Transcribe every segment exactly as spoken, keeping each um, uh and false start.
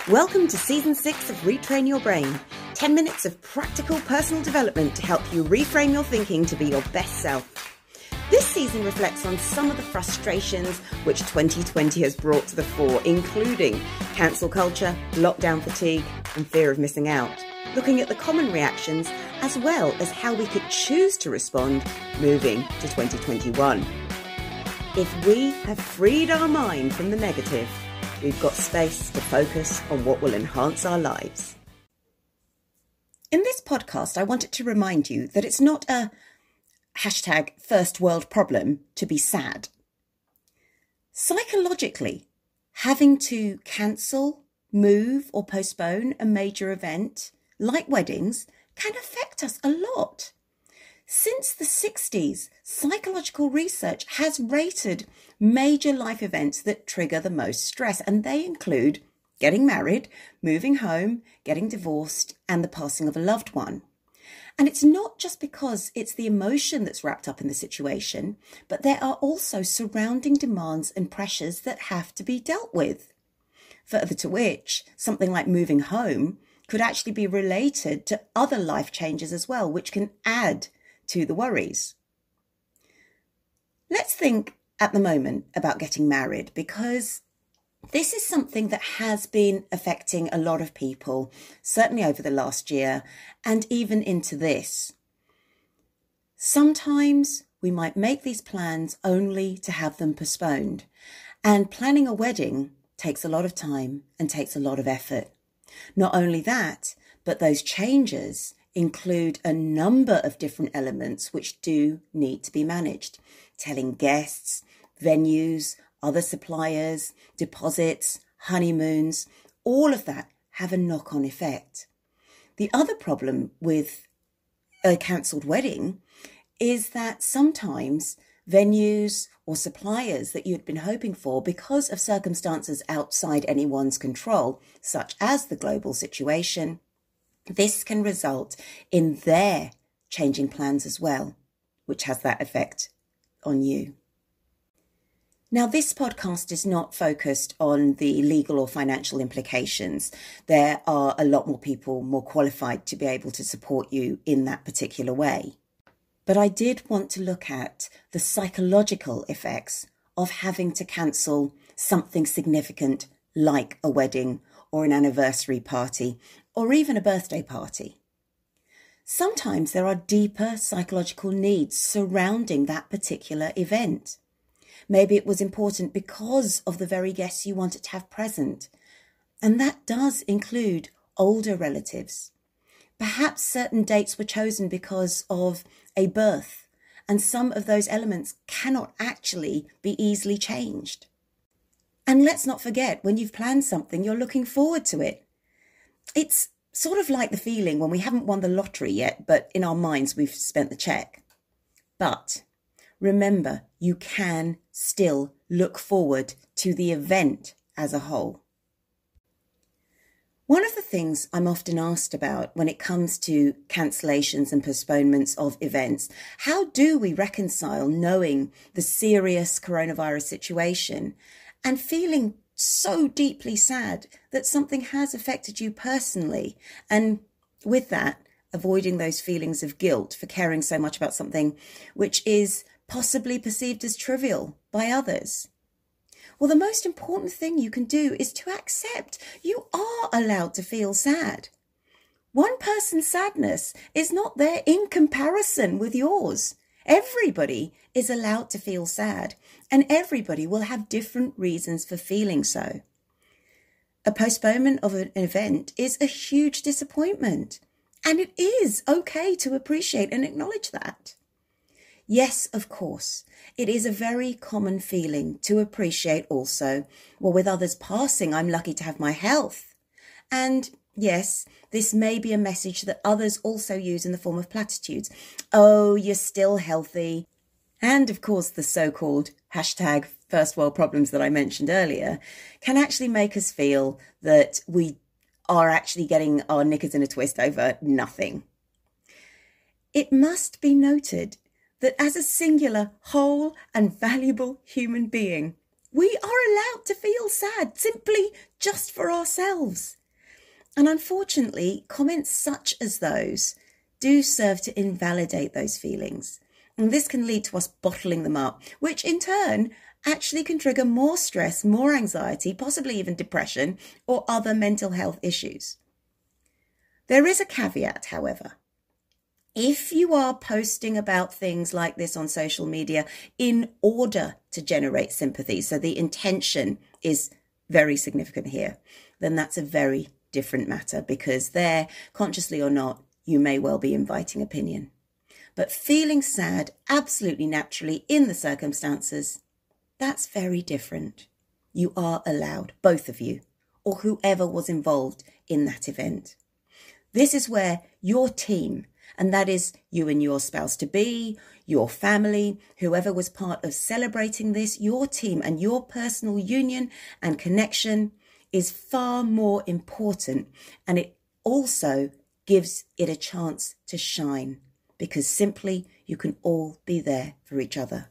Welcome to Season six of Retrain Your Brain. ten minutes of practical personal development to help you reframe your thinking to be your best self. This season reflects on some of the frustrations which twenty twenty has brought to the fore, including cancel culture, lockdown fatigue, and fear of missing out. Looking at the common reactions as well as how we could choose to respond moving to twenty twenty-one. If we have freed our mind from the negative, we've got space to focus on what will enhance our lives. In this podcast, I wanted to remind you that it's not a hashtag first world problem to be sad. Psychologically, having to cancel, move or postpone a major event like weddings can affect us a lot. Since the sixties, psychological research has rated major life events that trigger the most stress, and they include getting married, moving home, getting divorced, and the passing of a loved one. And it's not just because it's the emotion that's wrapped up in the situation, but there are also surrounding demands and pressures that have to be dealt with. Further to which, something like moving home could actually be related to other life changes as well, which can add to the worries. Let's think at the moment about getting married, because this is something that has been affecting a lot of people, certainly over the last year and even into this. Sometimes we might make these plans only to have them postponed, and planning a wedding takes a lot of time and takes a lot of effort. Not only that, but those changes include a number of different elements which do need to be managed. Telling guests, venues, other suppliers, deposits, honeymoons, all of that have a knock-on effect. The other problem with a cancelled wedding is that sometimes venues or suppliers that you'd been hoping for, because of circumstances outside anyone's control, such as the global situation, this can result in their changing plans as well, which has that effect on you. Now, this podcast is not focused on the legal or financial implications. There are a lot more people more qualified to be able to support you in that particular way. But I did want to look at the psychological effects of having to cancel something significant like a wedding or an anniversary party or even a birthday party. Sometimes there are deeper psychological needs surrounding that particular event. Maybe it was important because of the very guests you wanted to have present. And that does include older relatives. Perhaps certain dates were chosen because of a birth, and some of those elements cannot actually be easily changed. And let's not forget, when you've planned something, you're looking forward to it. It's sort of like the feeling when we haven't won the lottery yet, but in our minds we've spent the check. But remember, you can still look forward to the event as a whole. One of the things I'm often asked about when it comes to cancellations and postponements of events, how do we reconcile knowing the serious coronavirus situation and feeling so deeply sad that something has affected you personally, and with that, avoiding those feelings of guilt for caring so much about something which is possibly perceived as trivial by others? Well, the most important thing you can do is to accept you are allowed to feel sad. One person's sadness is not there in comparison with yours. Everybody is allowed to feel sad, and everybody will have different reasons for feeling so. A postponement of an event is a huge disappointment, and it is okay to appreciate and acknowledge that. Yes, of course, it is a very common feeling to appreciate also, well, with others passing, I'm lucky to have my health. And yes, this may be a message that others also use in the form of platitudes. Oh, you're still healthy. And of course, the so-called hashtag first world problems that I mentioned earlier can actually make us feel that we are actually getting our knickers in a twist over nothing. It must be noted that as a singular, whole and valuable human being, We are allowed to feel sad, simply just for ourselves. And unfortunately, comments such as those do serve to invalidate those feelings. And this can lead to us bottling them up, which in turn actually can trigger more stress, more anxiety, possibly even depression or other mental health issues. There is a caveat, however. If you are posting about things like this on social media in order to generate sympathy, so the intention is very significant here, then that's a very different matter, because there, consciously or not, you may well be inviting opinion. But feeling sad absolutely naturally in the circumstances, that's very different. You are allowed, both of you, or whoever was involved in that event. This is where your team, and that is you and your spouse-to-be, your family, whoever was part of celebrating this, your team and your personal union and connection is far more important. And it also gives it a chance to shine, because simply you can all be there for each other.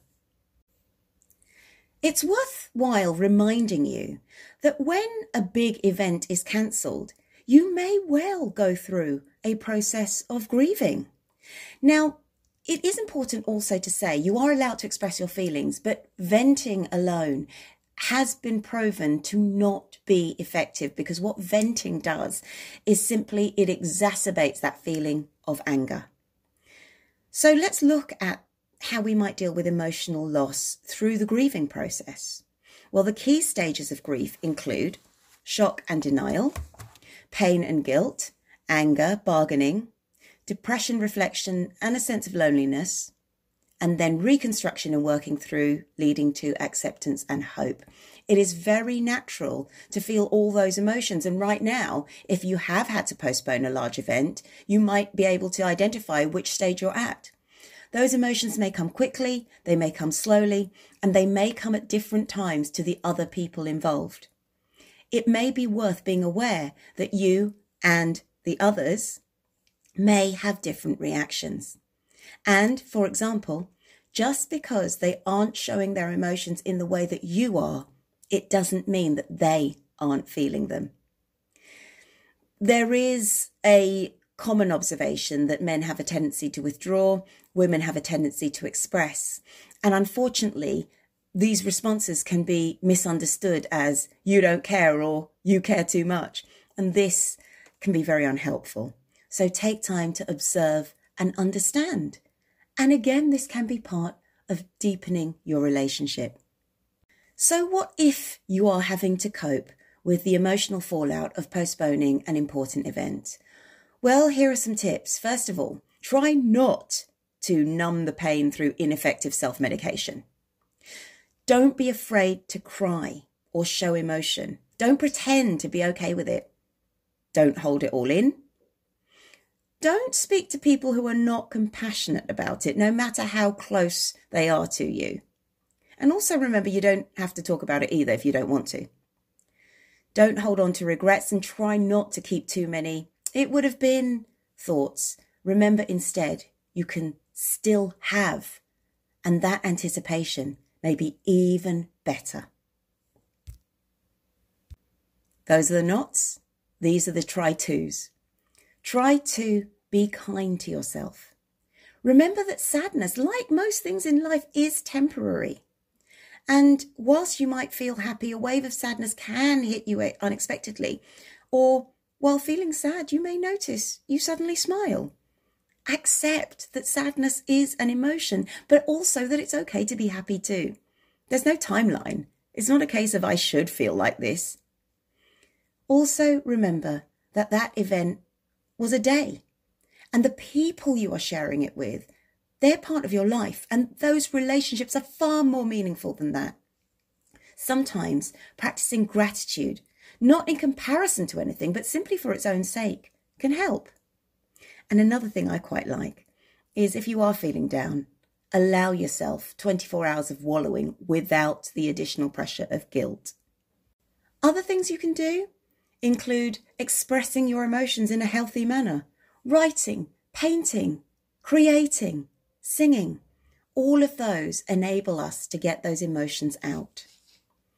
It's worthwhile reminding you that when a big event is cancelled, you may well go through a process of grieving. Now, it is important also to say you are allowed to express your feelings, but venting alone has been proven to not be effective, because what venting does is simply it exacerbates that feeling of anger. So let's look at how we might deal with emotional loss through the grieving process. Well, the key stages of grief include shock and denial, pain and guilt, anger, bargaining, depression, reflection, and a sense of loneliness, and then reconstruction and working through, leading to acceptance and hope. It is very natural to feel all those emotions. And right now, if you have had to postpone a large event, you might be able to identify which stage you're at. Those emotions may come quickly, they may come slowly, and they may come at different times to the other people involved. It may be worth being aware that you and the others may have different reactions. And, for example, just because they aren't showing their emotions in the way that you are, it doesn't mean that they aren't feeling them. There is a common observation that men have a tendency to withdraw, women have a tendency to express. And unfortunately, these responses can be misunderstood as you don't care or you care too much. And this can be very unhelpful. So take time to observe and understand. And again, this can be part of deepening your relationship. So what if you are having to cope with the emotional fallout of postponing an important event? Well, here are some tips. First of all, try not to numb the pain through ineffective self-medication. Don't be afraid to cry or show emotion. Don't pretend to be okay with it. Don't hold it all in. Don't speak to people who are not compassionate about it, no matter how close they are to you. And also remember, you don't have to talk about it either if you don't want to. Don't hold on to regrets and try not to keep too many "it would have been" thoughts. Remember instead, you can still have, and that anticipation may be even better. Those are the nots. These are the try-tos. Try to be kind to yourself. Remember that sadness, like most things in life, is temporary. And whilst you might feel happy, a wave of sadness can hit you unexpectedly. Or while feeling sad, you may notice you suddenly smile. Accept that sadness is an emotion, but also that it's okay to be happy too. There's no timeline. It's not a case of I should feel like this. Also remember that that event was a day, and the people you are sharing it with, they're part of your life, and those relationships are far more meaningful than that. Sometimes practicing gratitude, not in comparison to anything, but simply for its own sake, can help. And another thing I quite like is, if you are feeling down, allow yourself twenty-four hours of wallowing without the additional pressure of guilt. Other things you can do include expressing your emotions in a healthy manner, writing, painting, creating, singing. All of those enable us to get those emotions out.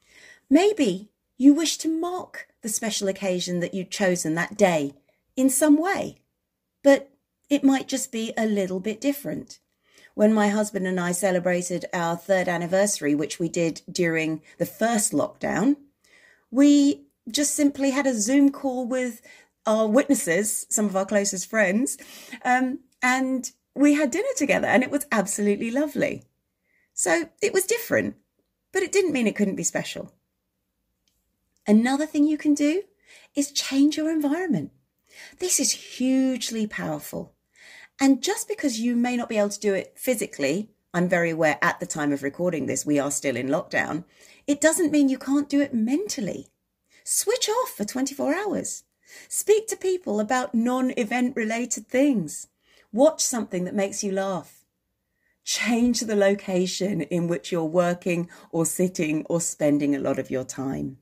Maybe you wish to mark the special occasion that you'd chosen that day in some way, but it might just be a little bit different. When my husband and I celebrated our third anniversary, which we did during the first lockdown, we just simply had a Zoom call with our witnesses, some of our closest friends, um, and we had dinner together, and it was absolutely lovely. So it was different, but it didn't mean it couldn't be special. Another thing you can do is change your environment. This is hugely powerful. And just because you may not be able to do it physically, I'm very aware at the time of recording this, we are still in lockdown, it doesn't mean you can't do it mentally. Switch off for twenty-four hours. Speak to people about non-event related things. Watch something that makes you laugh. Change the location in which you're working or sitting or spending a lot of your time.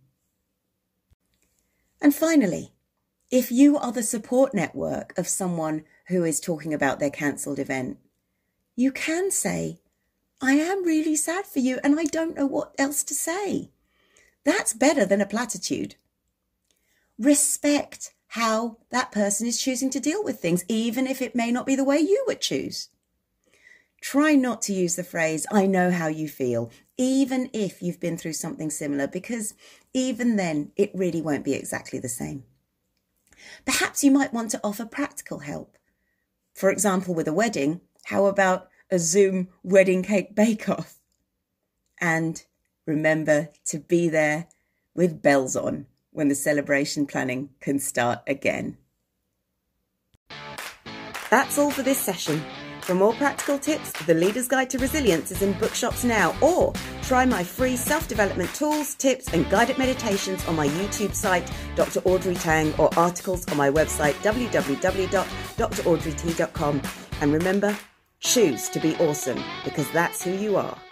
And finally, if you are the support network of someone who is talking about their cancelled event, you can say, I am really sad for you and I don't know what else to say. That's better than a platitude. Respect how that person is choosing to deal with things, even if it may not be the way you would choose. Try not to use the phrase, I know how you feel, even if you've been through something similar, because even then it really won't be exactly the same. Perhaps you might want to offer practical help. For example, with a wedding, how about a Zoom wedding cake bake-off? And remember to be there with bells on when the celebration planning can start again. That's all for this session. For more practical tips, The Leader's Guide to Resilience is in bookshops now, or try my free self-development tools, tips and guided meditations on my YouTube site, Doctor Audrey Tang, or articles on my website, w w w dot d r audrey t dot com. And remember, choose to be awesome, because that's who you are.